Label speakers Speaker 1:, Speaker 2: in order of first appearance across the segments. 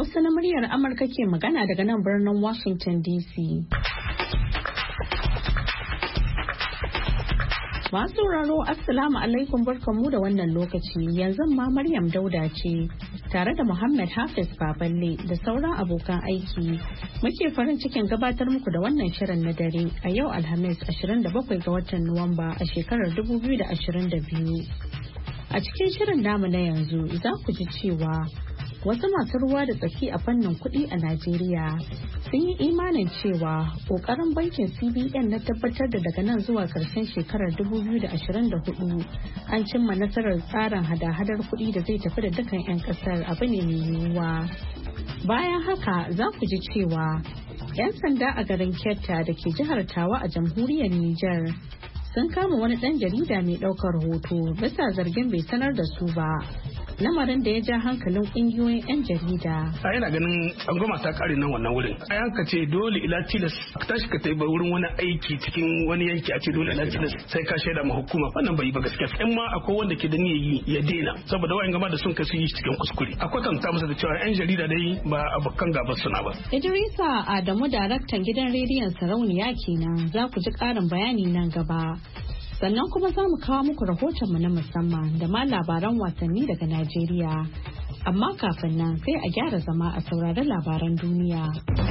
Speaker 1: Hausa na muryar Amurka ke magana daga nan birnin Washington DC. Masu sauraro Assalamu alaikum barkanmu da wannan lokaci, yanzu ma Maryam Dauda ce tare da Muhammad Hafiz Baballe da sauran abokan aiki. Muke farin cikin gabatar muku da wannan shirin na dare a yau Alhamis 27 ga watan Nuwamba a shekarar 2022. A cikin shirin namu na yanzu za ku ji cewa wasu masu ruwa da tsaki a fannin kuɗi a Najeriya sun yi imanin cewa ƙoƙarin bankin CBN na tabbatar da daga nan zuwa ƙarshen shekarar 2024 an cimma nasarar tsarin hada-hadar kuɗi da zai tafi da dukkan 'yan ƙasar abu ne mai yiwuwa. Bayan haka za ku ji cewa 'yan sanda a garin Ketta da ke jihar Tawa a jamhuriyar Nijar sun kama wani ɗan jarida mai ɗaukar hoto bisa zargin bai sanar da su ba. Lamarin da ya ja hankalin ƙungiyoyin 'yan jarida.
Speaker 2: A yana ganin tsangwama ta kare nan wannan wurin. A yanka ce dole ila tilas ka tashi ka tai wurin wani aiki cikin wani yanki a ce dole ila tilas sai ka shaida ma hukuma wannan bai yi ba gaskiya. In ma akwai wanda ke da niyyar yi ya daina saboda wa'in gama da sun kasu yi cikin kuskure. A kwatanta masa da cewa 'yan jarida dai ba abokan gaba suna ba.
Speaker 1: Idrisa Adamu daraktan gidan rediyon Sarauniya kenan za ku ji ƙarin bayani nan gaba. Sannan kuma za mu kawo muku rahotonmu na musamman da ma labaran wasanni daga Najeriya. Amma kafin nan sai a gyara zama a saurari labaran duniya.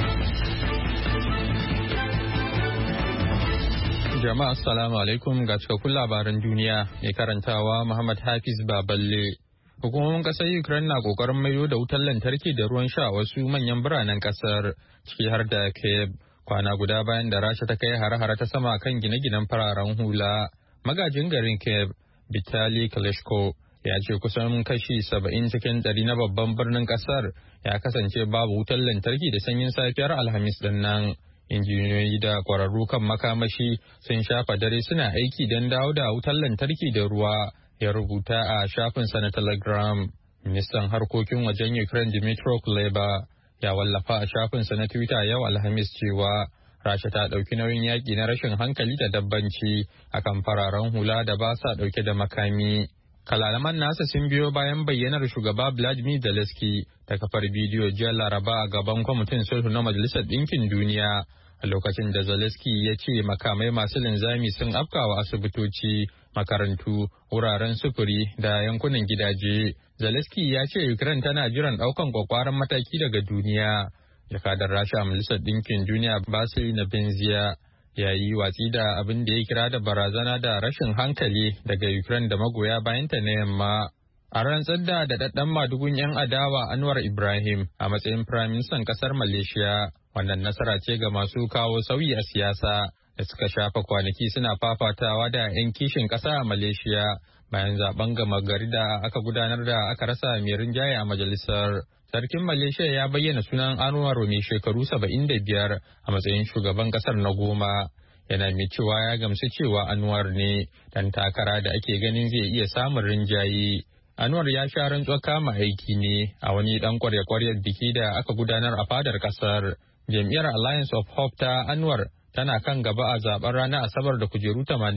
Speaker 3: Jama'a assalamu alaikum ga cikakkun labaran duniya mai karantawa Muhammad Hafiz Baballe. Hukumomin ƙasar Ukraine na ƙoƙarin maido da wutar lantarki da ruwan sha a wasu manyan biranen ƙasar ciki har da Kyiv. Kwana guda bayan da Rasha ta kai hare-hare ta sama kan gine-ginen fararen hula. Magajin garin Kyiv, Vitali Klitschko, ya ce kusan kashi 70 cikin 100 na babban birnin kasar ya kasance babu wutar lantarki da sanyin safiyar Alhamis din nan. Injiniyoyi da kwararru kan makamashi sun shafa dare suna aiki don dawo da wutar lantarki da ruwa, ya rubuta a shafinsa na Telegram. Ministan harkokin wajen Ukraine Dmytro Kuleba ya wallafa a shafinsa na Twitter yau Alhamis cewa Rasha ta ɗauki nauyin yaƙi na rashin hankali da dabbanci akan fararen hula da ba sa ɗauke da makami. Kalalaman nasa sun biyo bayan bayyanar shugaba Vladimir Zelensky ta kafar bidiyo jiya Laraba a gaban kwamitin sulhu na Majalisar Ɗinkin Duniya a lokacin da Zelensky ya ce makamai masu linzami sun afkawa asibitoci, makarantu, wuraren sufuri da yankunan gidaje. Zelensky ya ce Ukraine tana jiran ɗaukan kwakwaran mataki daga duniya. Jakadar Rasha a Majalisar Ɗinkin Duniya Vasily Nebenzia ya yi watsi da abin da ya kira da barazana da rashin hankali daga Ukraine da magoya bayanta na yamma. A rantsar da daɗaɗɗen madugun 'yan adawa Anwar Ibrahim a matsayin firaministan ƙasar Malaysia, wannan nasara ce ga masu kawo sauyi a siyasa da suka shafa kwanaki suna fafatawa da 'yan kishin ƙasa a Malaysia bayan zaben gama gari da aka gudanar da aka rasa mai rinjaye a majalisar. Sarkin Malaysia ya bayyana sunan Anwar mai shekaru 75 a matsayin shugaban kasar na 10. Yana mai cewa ya gamsu cewa Anwar ne dan takara da ake ganin zai iya samun rinjaye. Anwar ya sha rantsuwar kama aiki ne a wani dan kwarya-kwaryar biki da aka gudanar a fadar kasar. Jam'iyyar Alliance of Hope ta Anwar tana kan gaba a zaben ranar Asabar da kujeru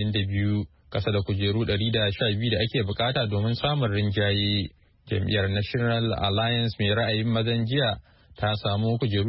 Speaker 3: 82, kasa da kujeru 112 da ake bukata domin samun rinjaye. Jam'iyyar National Alliance mai ra'ayin mazan jiya ta samu kujeru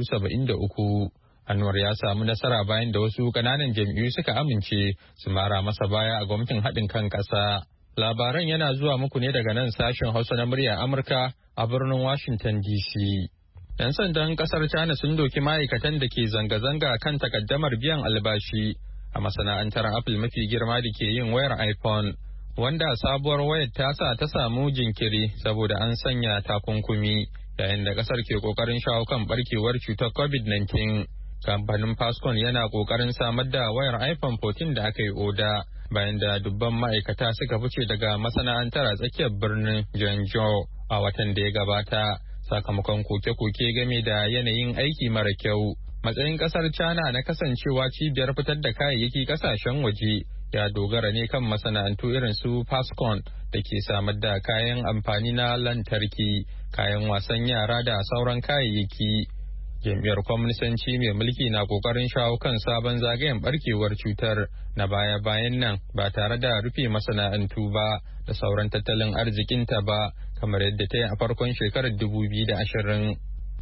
Speaker 3: 73. Anwar ya samu nasara bayan da wasu kananan jam'iyyu suka amince su mara masa baya a gwamnatin haɗin kan ƙasa. Labaran yana zuwa muku ne daga nan sashen Hausa na murya Amurka a birnin Washington DC. 'Yan sandan ƙasar China sun doki ma'aikatan da ke zanga-zanga kan takaddamar biyan albashi a masana'antar Apple mafi girma da ke yin wayar iPhone. Wanda sabuwar wayar tasa ta samu jinkiri saboda an sanya takunkumi yayin da kasar ke kokarin shawo kan barkewar cutar COVID-19. Kamfanin Foxconn yana kokarin samar da wayar iPhone 14 da aka yi oda bayan da dubban ma'aikata suka fice daga masana'antar a tsakiyar birnin Zhengzhou a watan da ya gabata sakamakon koke-koke game da yanayin aiki mara kyau. Matsayin kasar China na kasancewa cibiyar fitar da kayayyaki kasashen waje ya dogara ne kan masana'antu irin su Foxconn da ke samar da kayan amfani na lantarki, kayan wasan yara da sauran kayayyaki. Jam'iyyar Kwaminisanci mai mulki na kokarin shawo kan sabon zagayen barkewar cutar na baya-bayan nan ba tare da rufe masana'antu ba da sauran tattalin arzikinta ba kamar yadda ta yi a farkon shekarar 2020.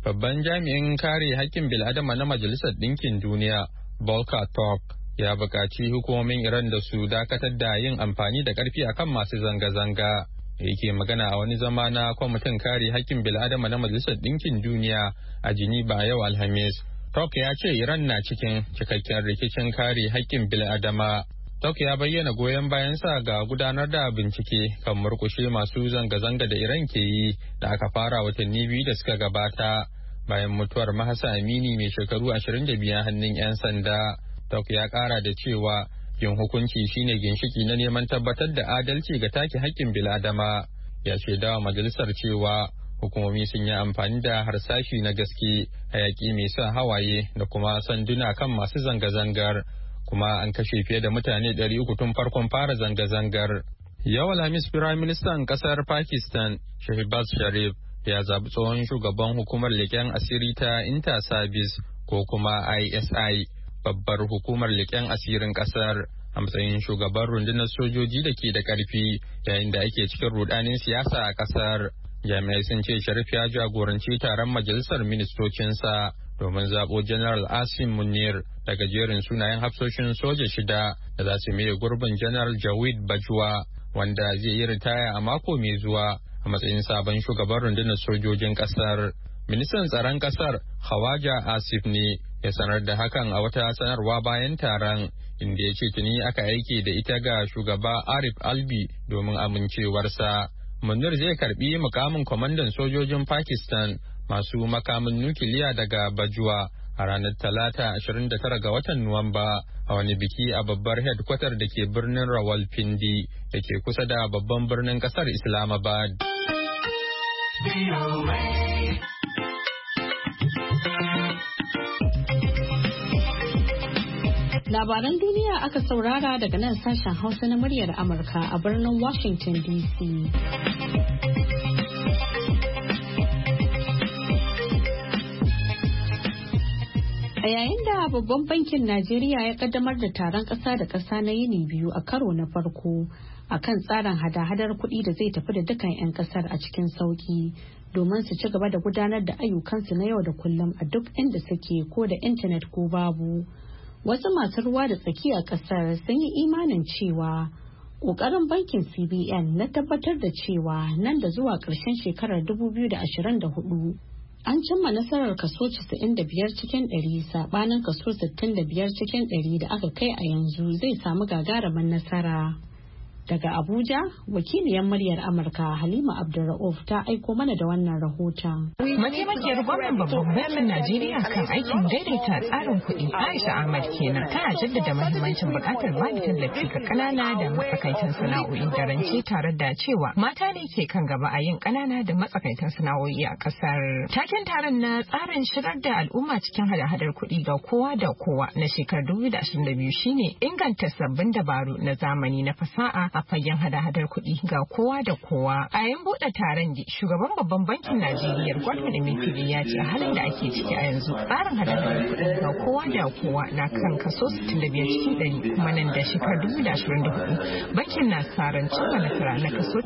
Speaker 3: Babban jami'in kare haƙƙin bil'adama na Majalisar Ɗinkin Duniya, Volker Turk, ya buƙaci hukumomin Iran da su dakatar da yin amfani da ƙarfi akan masu zanga-zanga. Yake magana a wani zama na kwamitin kare haƙƙin bil'adama na Majalisar Ɗinkin Duniya a Geneva yau Alhamis. Turk ya ce Iran na cikin cikakken rikicin kare haƙƙin bil'adama. Turk ya bayyana goyon bayansa ga gudanar da bincike kan murƙushe masu zanga-zanga da Iran ke yi da aka fara watanni 2 da suka gabata bayan mutuwar Mahsa Amini mai shekaru 25 hannun 'yan sanda. Turk ya ƙara da cewa yin hukunci shine ginshiki na neman tabbatar da adalci ga take haƙƙin bil'adama. Ya shaidawa majalisar cewa hukumomi sun yi amfani da harsashi na gaske, hayaki mai sa hawaye da kuma sanduna kan masu zanga-zangar, kuma an kashe fiye da mutane 300 tun farkon fara zanga-zangar. Yau Alhamis Firaministan ƙasar Pakistan Shehbaz Sharif ya zaɓi tsohon shugaban hukumar leƙen asiri ta Inter Service ko kuma ISI, babbar hukumar leƙen asirin ƙasar, a matsayin shugaban rundunar sojoji da ke da ƙarfi yayin da ake cikin rudanin siyasa a ƙasar. Jami'ai sun ce Sharif ya jagoranci taron majalisar ministocinsa domin zaɓo General Asim Munir daga jerin sunayen hafsoshin soja 6 da za su maye gurbin General Jawid Bajwa, wanda zai yi ritaya a mako mai zuwa a matsayin sabon shugaban rundunar sojojin ƙasar. Ministan tsaron ƙasar Khawaja Asif ne ya sanar da hakan a wata sanarwa bayan taron, inda ya ce tuni aka aike da ita ga shugaba Arif Albi domin amincewarsa. Munir zai karbi mukamin kwamandan sojojin Pakistan masu makamin nukiliya daga Bajwa a ranar Talata 29 ga watan Nuwamba a wani biki a babbar hedkwatar da ke birnin Rawalpindi da ke kusa da babban birnin kasar Islamabad.
Speaker 1: Labaran duniya aka saurara daga nan sashen Hausa na muryar Amurka a birnin Washington DC. A yayin da babban bankin Najeriya ya kaddamar da taron ƙasa da ƙasa na yini biyu a karo na farko a kan tsarin hada-hadar kuɗi da zai tafi da dukkan 'yan ƙasar a cikin sauƙi domin su ci gaba da gudanar da ayyukansu na yau da kullum a duk inda suke ko da intanet ko babu. Wasu masu ruwa da tsaki a ƙasar sun yi imanin cewa ƙoƙarin bankin CBN na tabbatar da cewa nan da zuwa ƙarshen shekarar 2024 an cimma nasarar kaso 95 cikin 100 sabanin kaso 65 cikin 100 da aka kai a yanzu zai samu gagarumin nasara. Daga Abuja, wakiliyar muryar Amurka Halima Abdulra'uf ta aiko mana da wannan rahoton.
Speaker 4: Mataimakiyar gwamnan babban bankin Najeriya kan aikin daidaita tsarin kuɗi Aisha Ahmad kenan tana jaddada mahimmancin buƙatar ba da tallafi ga ƙanana da matsakaitan sana'o'i da rance tare da cewa mata ne ke kan gaba a yin ƙanana da matsakaitan sana'o'i a ƙasar. Taken taron na tsarin shigar da al'umma cikin hada-hadar kuɗi ga kowa da kowa na shekarar 2022 shine inganta sabbin dabaru na zamani na fasaha a fagen hada-hadar kuɗi ga kowa da kowa. A yayin buɗe taron shugaban babban bankin Najeriya Godwin Emefiele ya ce halin da ake ciki a yanzu tsarin hada-hadar kuɗi ga kowa da kowa na kan kaso 65 cikin 100 kuma nan da shekarar 2024 bankin na tsaron cimma nasara na kaso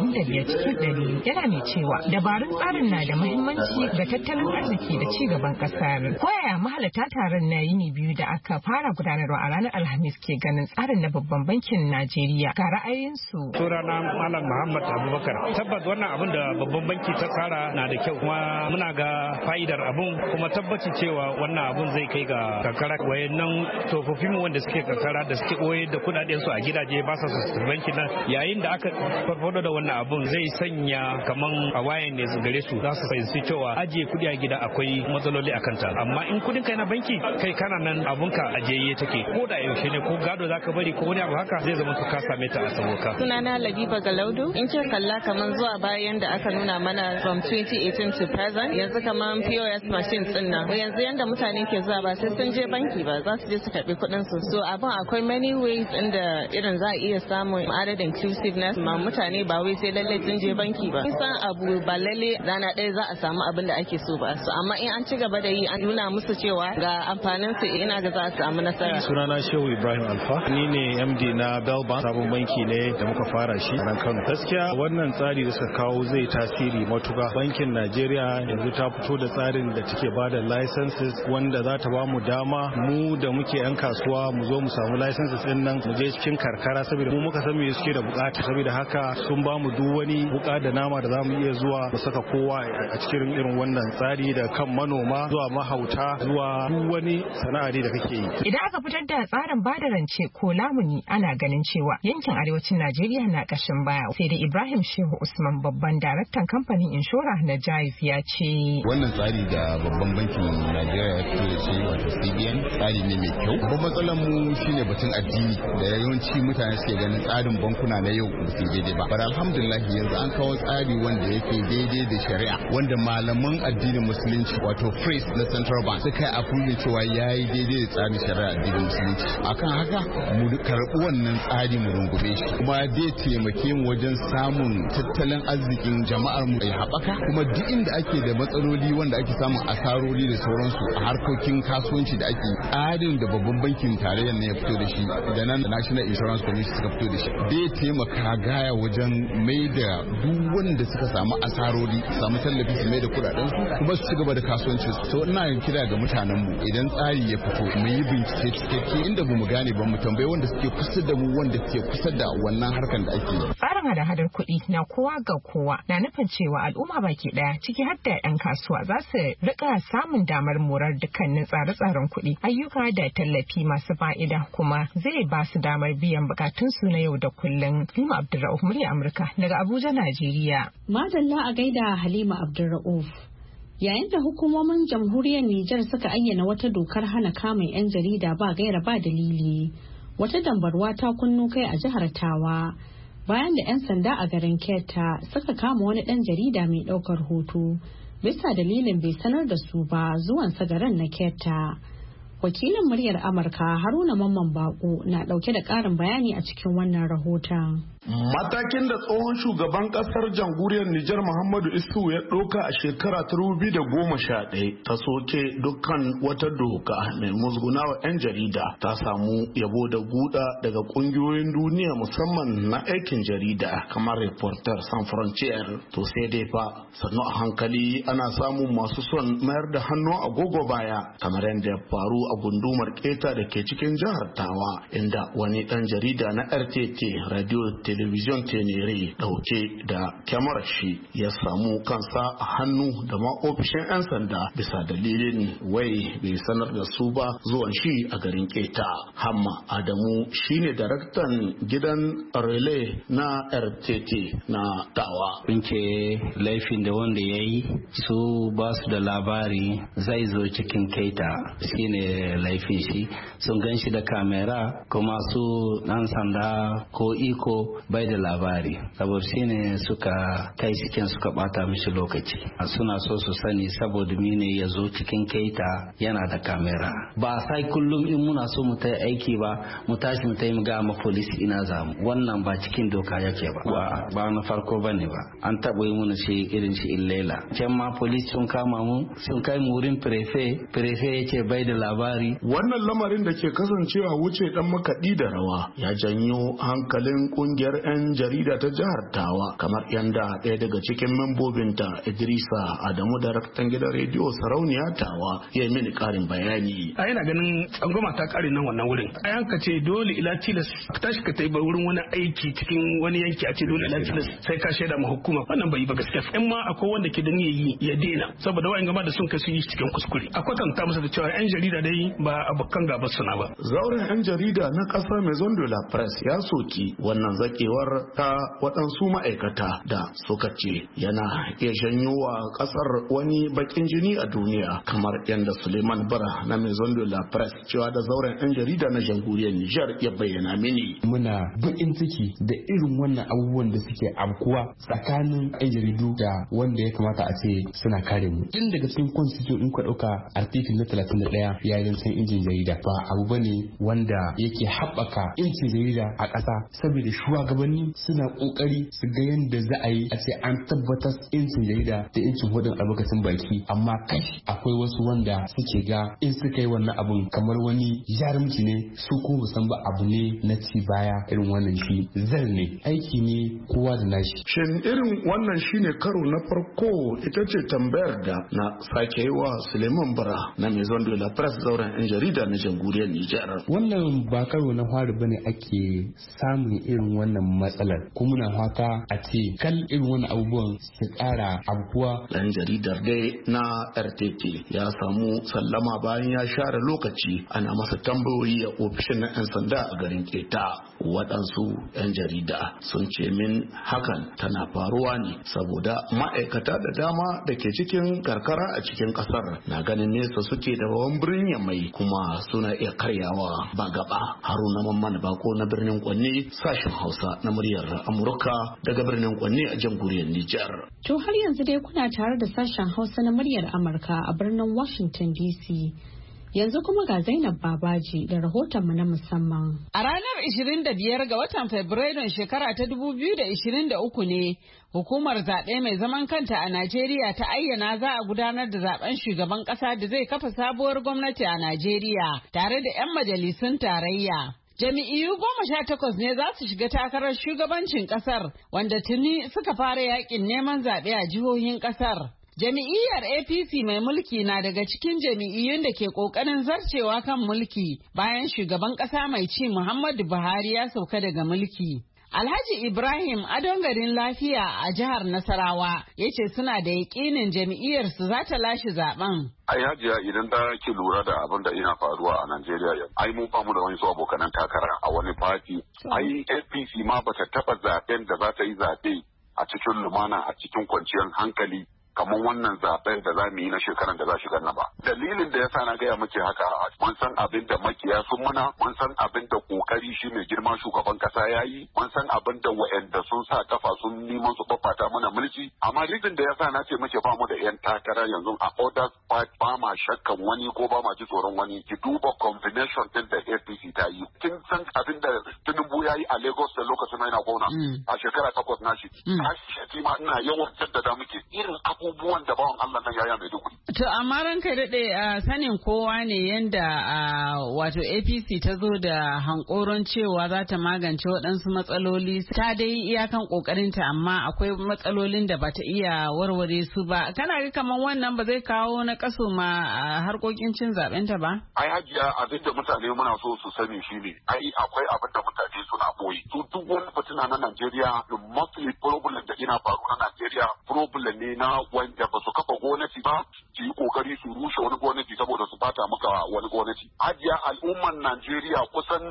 Speaker 4: 95 cikin 100. Yana mai cewa dabarun tsarin na da muhimmanci ga tattalin arziki da ci gaban ƙasar. Koyaya mahalarta taron na yini biyu da aka fara gudanarwa a ranar Alhamis ke ganin tsarin na babban bankin Najeriya ga ra'ayinsu.
Speaker 5: Sunana Malam Muhammad Abubakar. Tabbas wannan abin da babban banki ta tsara na da kyau kuma muna ga fa'idar abun kuma tabbaci cewa wannan abun zai kai ga karkara. Wayannan tsofaffin wanda suke karkara da suke koyar da kudaden su a gidaje ba sa su banki nan yayin da aka farfado da wannan abun zai sanya kaman a wayan ne gare su za su fahimci cewa ajiye kudi a gida akwai matsaloli akan ta amma in kudin kai na banki kai kana nan abunka ajiye take ko da yaushe ne ko gado zaka bari ko wani abu haka zai zama ka same ta a saboka.
Speaker 6: Sunana Labiba Galaudu. In ce kalla kaman zuwa bayan da aka nuna mana from 2018 to present yanzu kaman POS machines din nan. Yanzu yanda mutane ke zuwa ba sai sun je banki ba za su je su karbi kuɗin su. So abin akwai many ways inda irin za a iya samun added inclusiveness ma mutane ba wai sai lalle sun je banki ba. San abu ba lalle rana ɗaya za a samu abin da ake so ba. So amma in an ci gaba da yi an nuna musu cewa ga amfanin su ina ga za a samu nasara.
Speaker 7: Sunana Shehu Ibrahim Alfa. Ni ne MD na Belbank sabon banki aiki ne da muka fara shi a nan Kano. Gaskiya wannan tsari da suka kawo zai tasiri matuka. Bankin Najeriya yanzu ta fito da tsarin da take bada licenses wanda za ta ba mu dama mu da muke yan kasuwa mu zo mu samu licenses din nan mu je cikin karkara saboda mu muka san me suke da bukata, saboda haka sun ba mu duk wani buka da nama da zamu iya zuwa mu saka kowa a cikin irin wannan tsari, da kan manoma zuwa mahauta zuwa duk wani sana'a da kake yi.
Speaker 4: Idan aka fitar da tsarin bada rance ko lamuni ana ganin cewa yankin arewacin Najeriya na kashin baya. Sai da Ibrahim Shehu Usman babban daraktan kamfanin inshora na Jaiz ya ce
Speaker 8: wannan tsari da babban bankin Najeriya ya fito da shi wato CBN tsari ne mai kyau. Babban matsalar mu shine batun addini da yawanci mutane suke ganin tsarin bankuna na yau ba su daidai ba. Bar alhamdulillah yanzu an kawo tsari wanda yake daidai da shari'a, wanda malaman addinin musulunci wato priest na Central Bank suka yi approving cewa yayi daidai da tsarin shari'a addinin musulunci. Akan haka mu karɓi wannan tsari mu rungume shi, kuma zai taimake mu wajen samun tattalin arzikin jama'ar mu ya haɓaka, kuma duk inda ake da matsaloli wanda ake samun asarori da sauransu a harkokin kasuwanci da ake, tsarin da babban bankin tarayyar ne ya fito da shi da nan National Insurance Commission suka fito da shi zai taimaka gaya wajen mai da duk wanda suka samu asarori samu tallafi su mai da kudaden su kuma su ci gaba da kasuwanci. So ina kira ga mutanen mu idan tsari ya fito mu yi bincike cikakke, inda mu gane ba mu tambayi wanda suke kusa da mu, wanda suke kusa da wannan harkan da ake yi.
Speaker 4: Tsarin hada-hadar kuɗi na kowa ga kowa na nufin cewa al'umma baki ɗaya ciki har da 'yan kasuwa za su rika samun damar morar dukkanin tsare-tsaren kuɗi, ayyuka da tallafi masu fa'ida, kuma zai ba su damar biyan bukatunsu na yau da kullum. Halima Abdulra'uf, murya Amurka daga Abuja, Najeriya.
Speaker 1: Madalla a gaida Halima Abdulra'uf. Yayin da hukumomin jamhuriyar Nijar suka ayyana wata dokar hana kamun 'yan jarida ba gaira ba dalili, wata dambarwa ta kunno kai a jihar Tawa bayan da 'yan sanda a garin Keta suka kama wani ɗan jarida mai ɗaukar hoto bisa dalilin bai sanar da su ba zuwansa garin na Keta. Wakilin muryar Amurka Haruna Mamman Bako na ɗauke da ƙarin bayani a cikin wannan rahoton.
Speaker 9: Matakin da tsohon shugaban kasar jamhuriyar Nijar Muhammadu Isu ya ɗauka a shekara 2011 ta soke dukkan wata doka mai musgunawa 'yan jarida ta samu yabo da guda daga ƙungiyoyin duniya musamman na aikin jarida kamar Reporters Sans Frontières. To sai dai fa sannu a hankali ana samun masu son mayar da hannu agogo baya, kamar yadda ya faru a gundumar Keta da ke cikin jihar Tawa, inda wani ɗan jarida na RTT Radio Television Tenere dauke da kyamarar shi ya samu kansa a hannu da ma ofishin 'yan sanda bisa dalilin wai bai sanar da su ba zuwan shi a garin Keta. Hamma Adamu shine daraktan gidan relay na RTT na Tawa.
Speaker 10: Bince laifin da wanda ya yi su ba su da labari zai zo cikin Keta shine laifin shi, sun gan shi da kamera kuma su ɗan sanda ko iko bai da labari, saboda shine suka kai cikin suka bata mishi lokaci. Suna so su sani saboda mine ya zo cikin Keta yana da kamera. Ba sai kullum in muna so mu tai aiki ba mu tashi mu tai mu ga ma police ina zamu, wannan ba cikin doka yake ba. Ba na farko bane ba, an taɓa yi muna shi irin shi illela. Can ma police sun kama mu sun kai mu wurin prefe yake bai da labari.
Speaker 9: Wannan lamarin da ke kasancewa wuce dan makaɗi da rawa ya janyo hankalin kungiyar 'yan jarida ta jihar Tawa, kamar yanda ɗaya daga cikin membobinta Idrisa Adamu, daraktan gidan rediyo Sarauniya Tawa, ya yi mini ƙarin bayani.
Speaker 2: A yana ganin tsangwama ta ƙare nan wannan wurin. A yanka ce dole ila tilas ka tashi ka taiba wurin wani aiki cikin wani yanki a ce dole ila tilas sai ka shaida ma hukuma, wannan bai yi ba gaskiya. In ma akwai wanda ke da niyyar yi ya daina, saboda wa'in gama da sun kai su yi cikin kuskure. Akwai kanta masa da cewa 'yan jarida dai ba abokan gaba suna ba.
Speaker 9: Zauren 'yan jarida na ƙasa Maison de la Presse ya soki wannan zakewar ta waɗansu ma'aikata da suka ce yana iya janyo wa ƙasar wani bakin jini a duniya, kamar yadda Suleiman Bara na Maison de la Presse cewa da zauren 'yan jarida na jamhuriyar Nijar ya bayyana mini.
Speaker 11: Muna bakin ciki da irin wannan abubuwan da suke abkuwa tsakanin 'yan jaridu da wanda ya kamata a ce suna kare mu. Tun daga cikin constitution in ka ɗauka article na 31 ya zancen incin jarida ba abu bane wanda yake haɓaka incin jarida a ƙasa, saboda shugabanni suna ƙoƙari su ga yadda za a yi a ce an tabbatar incin jarida da incin hudun albarkacin baki, amma kai akwai wasu wanda suke ga in suka yi wannan abun kamar wani jarumci ne, su ko san ba abu ne na ci baya. Irin wannan shi zar ne, aiki ne kowa da nashi.
Speaker 9: Shin irin wannan shine karo na farko? Ita ce tambayar da na sake yi wa Suleiman Bara na Maison de la Presse zauren 'yan jarida na jamhuriyar Nijar.
Speaker 11: Wannan ba karo na fari bane ake samun irin wannan matsalar, kuma na fata a ce kal irin wannan abubuwan su ƙara abubuwa.
Speaker 9: Dan jaridar dai na RTT ya samu sallama bayan ya share lokaci ana masa tambayoyi a ofishin na 'yan sanda a garin Keta. Waɗansu 'yan jarida sun ce min hakan tana faruwa ne saboda ma'aikata da dama da ke cikin karkara a cikin ƙasar na ganin nesa suke da babban birnin Yamai kuma suna iya karyawa ba gaba. Haruna Mamman Bako na birnin Kwanne, sashen Hausa na muryar Amurka daga birnin Kwanne a jamhuriyar Nijar.
Speaker 1: To har yanzu dai kuna tare da sashen Hausa na muryar Amurka a birnin Washington DC. Yanzu kuma ga Zainab Babaji da rahotonmu na musamman.
Speaker 12: A ranar 25 ga watan Fabrairun shekara ta 2023 ne hukumar zaɓe mai zaman kanta a Najeriya ta ayyana za a gudanar da zaben shugaban ƙasa da zai kafa sabuwar gwamnati a Najeriya tare da 'yan majalisun tarayya. Jami'iyyu 18 ne za su shiga takarar shugabancin ƙasar wanda tuni suka fara yakin neman zaɓe a jihohin ƙasar. Jami'iyyar APC mai mulki na daga cikin jami'iyyun da ke ƙoƙarin zarcewa kan mulki bayan shugaban ƙasa mai ci Muhammadu Buhari ya sauka daga mulki. Alhaji Ibrahim Adon garin lafiya a jihar Nasarawa ya ce suna da yaƙinin jam'iyyarsu za ta lashe zaben.
Speaker 13: Ai hajiya idan da ke lura da abin da ina faruwa a Najeriya yau. Ai mun famu da wani su abokanan takara a wani fati. Ai APC ma bata taɓa zaben da za ta yi zaɓe a cikin lumana a cikin kwanciyar hankali kamar wannan zaben da za mu yi na shekaran da za shiga na ba. Dalilin da yasa na gaya muke haka mun san abin da makiya sun muna, mun san abin da kokari shi mai girma shugaban kasa ya yi, mun san abin da wa'anda sun sa kafa sun neman su babbata mana mulki. Amma rizin da yasa na ce muke ba mu da 'yan takara yanzu a others part ba ma shakkan wani ko ba ma ji tsoron wani. Ki duba combination din da APC ta yi. Kin san abin da Tinubu ya yi a Lagos da lokacin yana gona a shekara 8 nashi. Shi ma ina yawan jaddada muke irin abubuwan da bawan Allah nan yaya mai dukuri.
Speaker 12: To amma ranka daɗe sanin kowa ne yanda wato APC ta zo da hankoron cewa za ta magance waɗansu matsaloli, ta dai iyakan ƙoƙarinta amma akwai matsalolin da bata iya warware su ba. Kana ga kamar wannan ba zai kawo na kaso ma harkokin cin zaɓenta ba?
Speaker 13: Ai hajiya abin da mutane muna so su sani shine ai akwai abin da mutane suna boye. Su duk wani fitina na Najeriya the monthly problem da ina faru na Najeriya problem ne na wanda ba su kafa gwamnati ba su yi kokari su rushe wani gwamnati saboda su bata maka wani gwamnati. Hajiya al'umman Najeriya kusan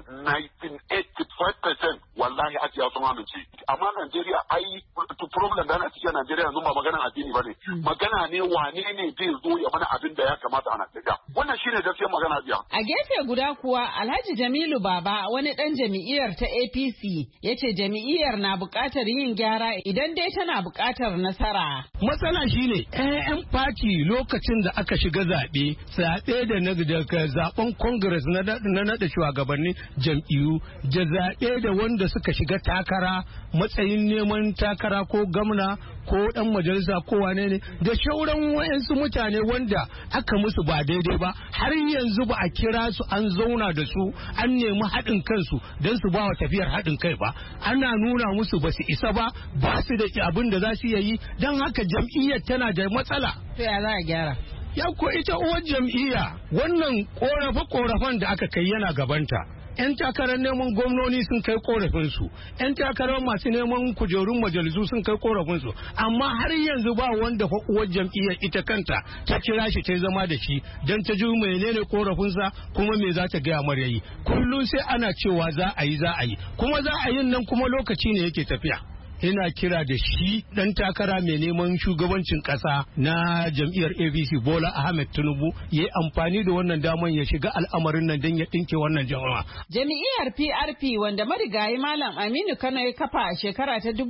Speaker 13: 1985% wallahi hajiya sun amince. Amma Najeriya ai problem da ana cikin Najeriya yanzu ba maganar addini ba ne. Magana ne wane ne zai zo ya mana abin da ya kamata a Najeriya. Wannan shine gaskiyar magana hajiya.
Speaker 12: A gefe guda kuwa Alhaji Jamilu Baba wani dan jami'iyar ta APC ya ce jami'iyar na buƙatar yin gyara idan dai tana buƙatar nasara.
Speaker 2: Matsala shine 'yan fati lokacin da aka shiga zaɓe daga zaben Congress na naɗa shugabannin jam'iyyu da zaɓe da wanda suka shiga takara matsayin neman takara ko gwamna ko ɗan majalisa ko wane ne da shauran wayansu mutane wanda aka musu ba daidai ba har yanzu ba a kira su an zauna da su an nemi haɗin kansu don su ba wa tafiyar haɗin kai ba. Ana nuna musu ba su isa ba su da abin da za su yi don haka jam'iyyar tana da matsala.
Speaker 12: To ya za a gyara?
Speaker 2: Ya ko ita uwar jam'iyya wannan korafe-korafen da aka kai yana gabanta. 'Yan takarar neman gwamnoni sun kai korafinsu, 'yan takarar masu neman kujerun majalisu sun kai korafinsu, amma har yanzu ba wanda uwar jam'iyyar ita kanta ta kira shi ta zama da shi don ta ji menene korafinsa kuma me za ta gaya mar yayi. Kullum sai ana cewa za a yi kuma za a yin nan kuma lokaci ne yake tafiya.
Speaker 14: ina kira da shi dan takara mai neman shugabancin kasa na jam'iyyar APC Bola Ahmed Tinubu ya amfani da wannan daman ya shiga al'amarin nan don ya dinke wannan jama'a.
Speaker 12: Jam'iyyar PRP wanda marigayi Malam Aminu Kano ya kafa a shekara ta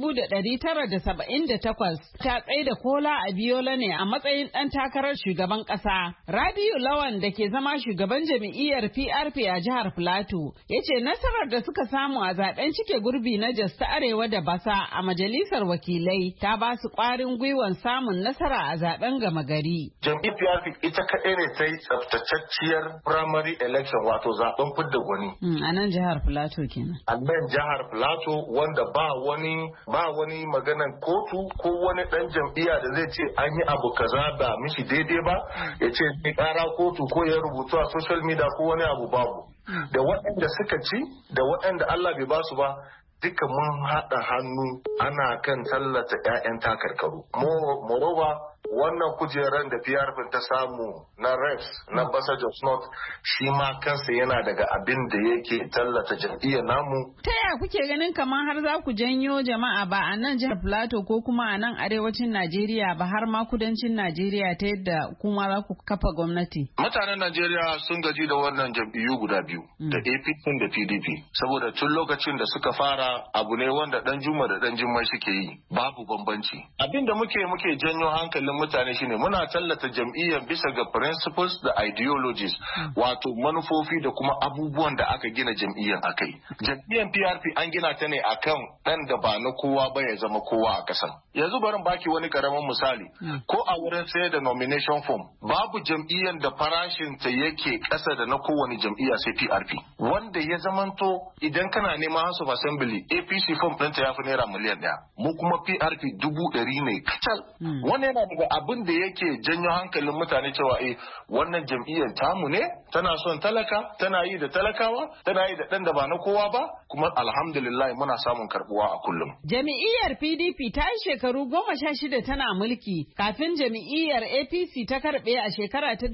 Speaker 12: 1978 ta tsaye da Kola Abiola ne a matsayin dan takarar shugaban kasa. Rabiu Lawan da ke zama shugaban jam'iyyar PRP a jihar Plateau ya ce nasarar da suka samu a zaben cike gurbi na Jos ta Arewa da Basa a majalisar wakilai ta ba su kwarin gwiwan samun nasara a zaben gama gari.
Speaker 15: Jam'iyyar PRP ita kaɗai ne ta yi tsaftatacciyar primary election wato zaben fidda gwani.
Speaker 12: A nan jihar Plateau kenan.
Speaker 15: A nan jihar Plateau wanda ba wani maganan kotu ko wani dan jam'iyya da zai ce an yi abu kaza ba mishi daidai ba ya ce ni kara kotu ko ya rubutu a social media ko wani abu babu. Da waɗanda suka ci da waɗanda Allah bai basu ba duka mun haɗa hannu ana kan tallata 'ya'yan takarkaru. Moreover, wannan kujeran da PRP ta samu na reps na Basa Jos North shi ma kansa yana daga abin da yake tallata jam'iyyar namu.
Speaker 12: Ta yaya kuke ganin kamar har za ku janyo jama'a ba a nan jihar Plateau ko kuma a nan arewacin Najeriya ba har ma kudancin Najeriya ta yadda kuma za ku kafa gwamnati?
Speaker 15: Mutanen Najeriya sun gaji da wannan jam'iyyu guda biyu da APC da PDP saboda tun lokacin da suka fara abu ne wanda dan Juma da dan Jummai suke yi babu bambanci. Abin da muke janyo hankalin mutane shine muna tallata jam'iyyar bisa ga principles da ideologies wato manufofi da kuma abubuwan da aka gina jam'iyyar akai. Jam'iyyar PRP an gina ta ne akan dan da ba na kowa ba ya zama kowa a kasan. Yanzu barin baki wani karamin misali ko a wurin sayar da nomination form babu jam'iyyar da farashin ta yake kasa da na kowane jam'iyya sai PRP wanda ya zamanto idan kana neman House of Assembly APC form ɗinta ya fi naira miliyan 1 mu kuma PRP 100,000 ne kacal. Wannan yana daga abin da yake janyo hankalin mutane cewa wannan jam'iyyar tamu ne tana son talaka tana yi da talakawa tana yi da ɗan da ba na kowa ba kuma alhamdulillah muna samun karbuwa a kullum.
Speaker 12: Jam'iyyar PDP ta yi shekaru 16 tana mulki kafin jam'iyyar APC ta karɓe a shekara ta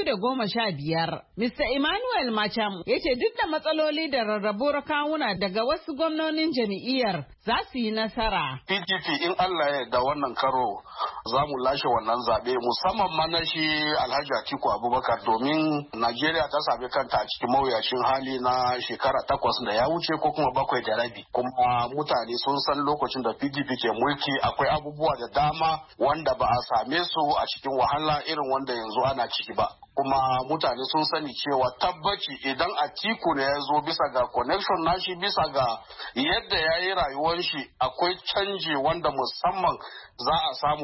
Speaker 12: 2015. Mr. Emmanuel Macham ya ce duk da matsaloli da rarrabuwar kawuna daga wasu gwamnonin jam'iyyar za su yi nasara.
Speaker 16: PDP in Allah ya da wannan karo za mu lashe wannan zaɓe musamman ma na shi Alhaji Atiku Abubakar domin Najeriya ta sami kanta a cikin mawuyacin hali na shekara 8 da ya wuce ko kuma 7 da rabi. Kuma mutane sun san lokacin da PDP ke mulki akwai abubuwa da dama wanda ba a same su a cikin wahala irin wanda yanzu ana ciki ba. Kuma mutane sun sani cewa tabbaci idan Atiku ne ya zo bisa ga connection nashi bisa ga yadda ya yi rayuwar shi akwai canji wanda musamman za a samu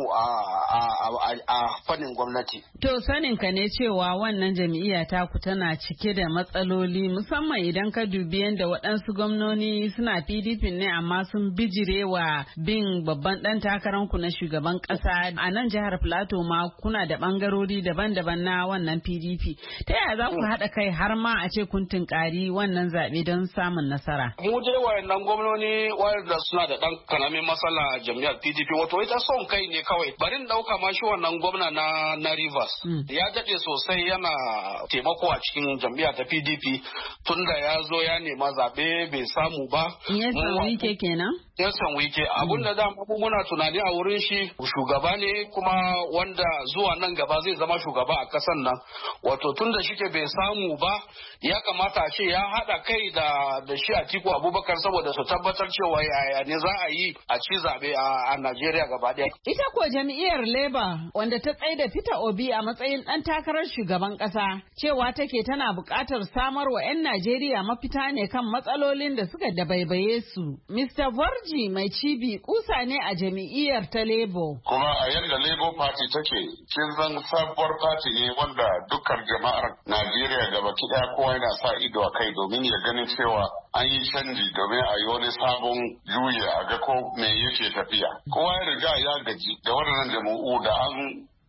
Speaker 16: a fannin gwamnati. To
Speaker 12: saninka ne cewa wannan jam'iyya taku tana cike da matsaloli musamman idan ka dubi yadda waɗansu gwamnoni suna PDP ne amma sun bijirewa bin babban ɗan takararku na shugaban ƙasa a nan jihar Plateau ma kuna da ɓangarori daban-daban na wannan PDP. Ta yaya za ku haɗa kai har ma a ce kun tunkari wannan zaɓe don samun nasara?
Speaker 16: Mu je wayannan gwamnoni wayanda suna da ɗan karamin matsala a jam'iyyar PDP wato ita son kai ne kawai. Barin ɗauka ma shi wannan gwamna na Rivers. Ya daɗe sosai yana taimako a cikin jam'iyyar ta PDP tunda ya zo ya nema zaɓe bai samu ba.
Speaker 12: Yasan wike kenan?
Speaker 16: Yasan wike abun da dama muna tunani a wurin shi shugaba ne kuma wanda zuwa nan gaba zai zama shugaba a kasan nan. Wato tunda shike bai samu ba ya kamata a ce ya haɗa kai da shi Atiku Abubakar saboda su tabbatar cewa yaya ne za a yi a ci zaɓe a Najeriya gaba ɗaya.
Speaker 12: Ita ko jam'iyyar Labour wanda ta tsaida Peter Obi a matsayin ɗan takarar shugaban ƙasa cewa take tana buƙatar samar wa 'yan Najeriya mafita ne kan matsalolin da suka dabaibaye su. Mr. Borji mai cibi kusa ne a jam'iyyar ta Labour.
Speaker 17: Kuma a yadda Labour Party take kin san sabuwar party ne wanda dukkan jama'ar Najeriya gaba ɗaya kowa yana sa ido a kai domin ya ganin cewa an yi canji domin a yi wani sabon juyi a ga ko me yake tafiya. Kowa ya riga ya gaji da waɗannan jama'u da an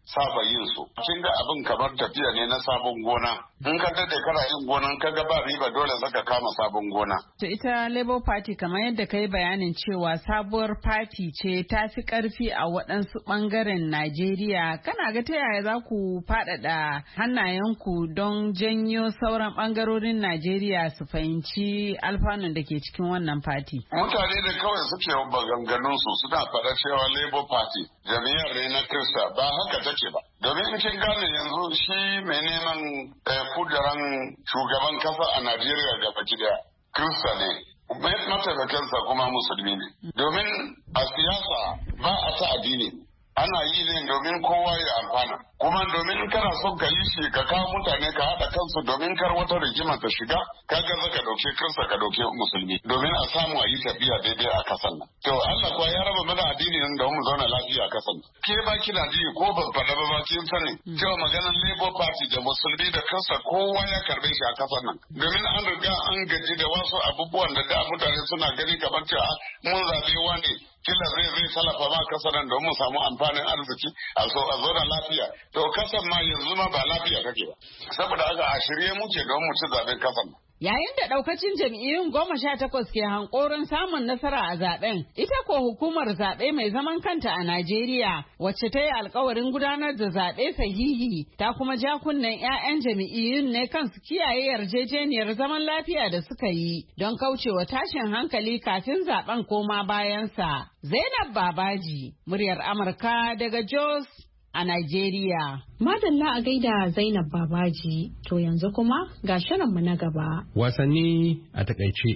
Speaker 17: saba yin su. Kin ga abin kamar tafiya ne na sabon gona. In ka dade kana yin gonan ka ga ba riba dole zaka kama sabon gona.
Speaker 12: To ita Labour Party kamar yadda kai bayanin cewa sabuwar party ce ta fi karfi a waɗansu ɓangaren Najeriya. Kana ga ta yaya za ku faɗaɗa hannayenku don janyo sauran ɓangarorin Najeriya su fahimci alfanun da ke cikin wannan party?
Speaker 17: Mutane da kawai suke maganganun su suna faɗa cewa Labour Party jami'ar ne na Kirista ba haka take ba. Domin in kin gane yanzu shi mai neman kujeran shugaban kasa a Najeriya gaba daya Kirista ne. Mataimakinsa kuma musulmi ne. Domin a siyasa ba a ta addini. Ana yi ne domin kowa ya amfana. Kuma domin kana son ka yi shi ka kawo mutane ka haɗa kansu domin kar wata rigima ta shiga, kaga zaka ɗauke Kirista ka ɗauke musulmi. Domin a samu a yi tafiya daidai a kasan nan. To Allah kuwa ya raba mana addini nan da mu zauna lafiya a kasan nan. Ke ba kina ji ko ban faɗa ba kin sani. Cewa maganar Labour Party da musulmi da Kirista kowa ya karɓe shi a kasan nan. Domin an riga an gaji da wasu abubuwan da da mutane suna gani kamar cewa mun zaɓewa ne. Kila zai salafa ma kasar nan don mu samu amfanin arziki a zo da lafiya. To kasar ma yanzu ma ba lafiya kake ba. Saboda haka a shirye muke don mu ci zaben kasar.
Speaker 12: Yayin da daukacin jam'iyyun 18 ke hankoron samun nasara a zaben, ita ko hukumar zaɓe mai zaman kanta a Najeriya wacce ta yi alkawarin gudanar da zaɓe sahihi ta kuma ja kunnen 'ya'yan jam'iyyun ne kansu kiyaye yarjejeniyar zaman lafiya da suka yi don kaucewa tashin hankali kafin zaben koma bayansa. Zainab Babaji, muryar Amurka daga Jos a Najeriya.
Speaker 1: Madalla a gaida Zainab Babaji, to yanzu kuma ga shirinmu na gaba.
Speaker 18: Wasanni a takaice.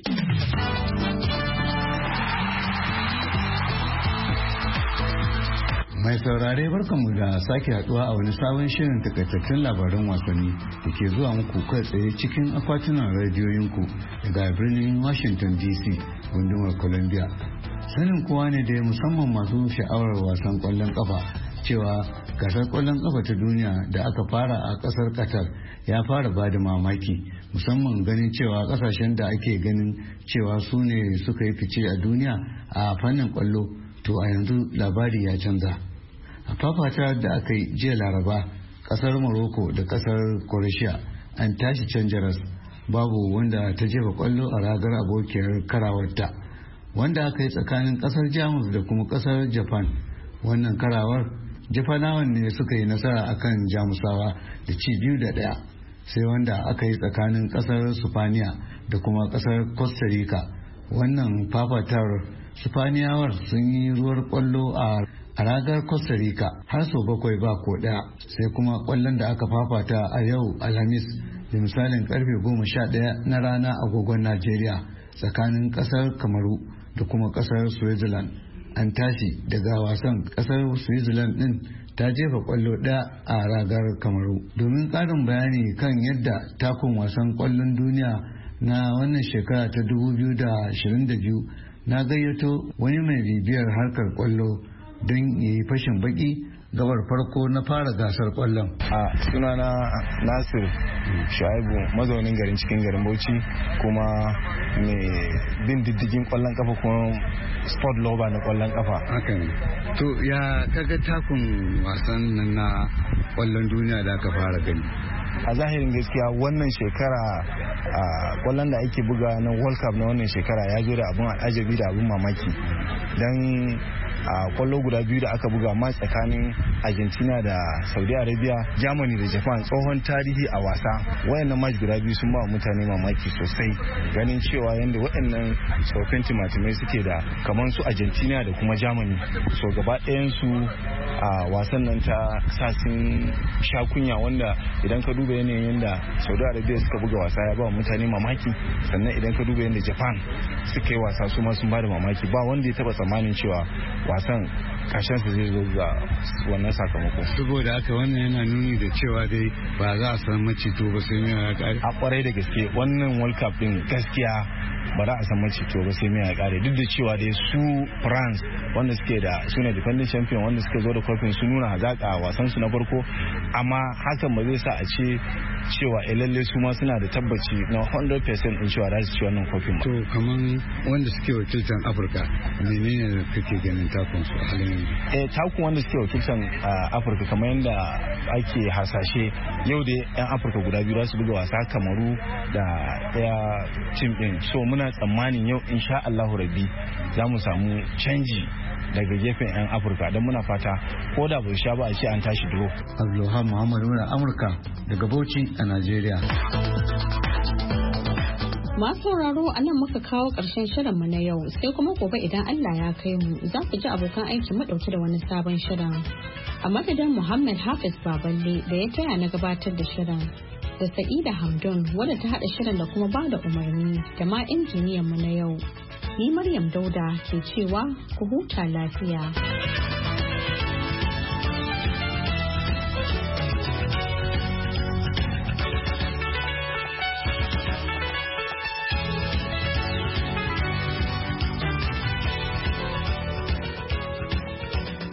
Speaker 19: Mai saurare barkanmu da sake haduwa a wani sabon shirin takaitattun labaran wasanni da ke zuwa muku kai tsaye cikin akwatunan rediyoyinku daga birnin Washington DC, gundumar Columbia. Sanin kowa ne da musamman masu sha'awar wasan kwallon kafa cewa gasar kwallon kafa ta duniya da aka fara a kasar Qatar ya fara ba da mamaki, musamman ganin cewa kasashen da ake ganin cewa su ne suka yi fice a duniya a fannin kwallo, to a yanzu labari ya canza. A fafata da aka yi jiya Laraba, kasar Morocco da kasar Croatia an tashi can jaras, babu wanda ta jefa kwallo a ragar abokiyar karawarta. Wanda aka yi tsakanin kasar Jamus da kuma kasar Japan, wannan karawar Japanawan ne suka yi nasara akan Jamusawa da ci 2-1, sai wanda aka yi tsakanin kasar Spaniya da kuma kasar Costa Rica. Wannan fafatar Spaniyawar sun yi ruwar kwallo a ragar Costa Rica har sau 7 ba ko ɗaya, sai kuma kwallon da aka fafata a yau Alhamis da misalin karfe 11 na rana agogon Najeriya tsakanin kasar Kamaru da kuma kasar Switzerland. An tashi daga wasan kasar Switzerland din ta jefa kwallo ɗaya a ragar Kamaru. Domin ƙarin bayani kan yadda takun wasan kwallon duniya na wannan shekara ta 2022 na gayyato wani mai bibiyar harkar kwallo don yi fashin baki gabar farko na fara gasar kwallon.
Speaker 20: A sunana Nasir Shaibu, mazaunin garin cikin garin Bauchi kuma mai bin diddigin kwallon kafa kuma sport lover na kwallon kafa.
Speaker 19: Haka ne. To ya kaga takun wasan nan na kwallon duniya da aka fara gani?
Speaker 20: A zahirin gaskiya wannan shekara a kwallon da ake buga na World Cup na wannan shekara ya zo da abun al'ajabi da abun mamaki. Dan a kwallo guda biyu da aka buga ma tsakanin Argentina da Saudi Arabia, Germany da Japan, tsohon tarihi a wasa. Wayannan match guda biyu sun ba mutane mamaki sosai, ganin cewa yadda wayannan tsofaffin timatimai suke da kamar su Argentina da kuma Germany. So gaba ɗayan su a wasan nan ta sasin shakunya, wanda idan ka duba yanayin yadda Saudi Arabia suka buga wasa ya ba mutane mamaki, sannan idan ka duba yadda Japan suka yi wasa su ma sun ba da mamaki. Ba wanda ya taba tsammanin cewa wasan kashensa zai zo ga wannan sakamako.
Speaker 19: Saboda haka wannan yana nuni da cewa dai ba za a san macito ba sai mai ya kare.
Speaker 20: A kwarai da gaske wannan World Cup din gaskiya ba za a san mace to ba sai mai ya kare duk da cewa dai su France wanda suke da sune defending champion wanda suke zo da kofin su nuna hazaka a wasan su na farko amma hakan ba zai sa a ce cewa lalle su ma suna da tabbaci na 100% din cewa za su ci wannan kofin ba.
Speaker 19: To kaman wanda suke wakiltar Afirka menene kake ganin takun su a halin yanzu?
Speaker 20: Takun wanda suke wakiltar Afirka kamar yadda ake hasashe yau da yan Afirka guda biyu za su buga wasa Kamaru da ɗaya tim din so muna tsammanin yau insha Allahu rabbi za mu samu canji daga gefen 'yan Afirka don muna fata ko da bai sha ba a ce an tashi duro.
Speaker 19: Abdulhamid Muhammad muna Amurka daga Bauchi a Najeriya.
Speaker 1: Masu sauraro a nan muka kawo ƙarshen shirinmu na yau sai kuma gobe idan Allah ya kai mu za ku ji abokan aiki mu ɗauke da wani sabon shirin. A madadin Muhammad Hafiz Baballe da ya taya na gabatar da shirin da Sa'ida Hamdun wadda ta haɗa shirin da kuma ba da umarni da ma injiniyan mu na yau. Ni Maryam Dauda ke cewa ku huta lafiya.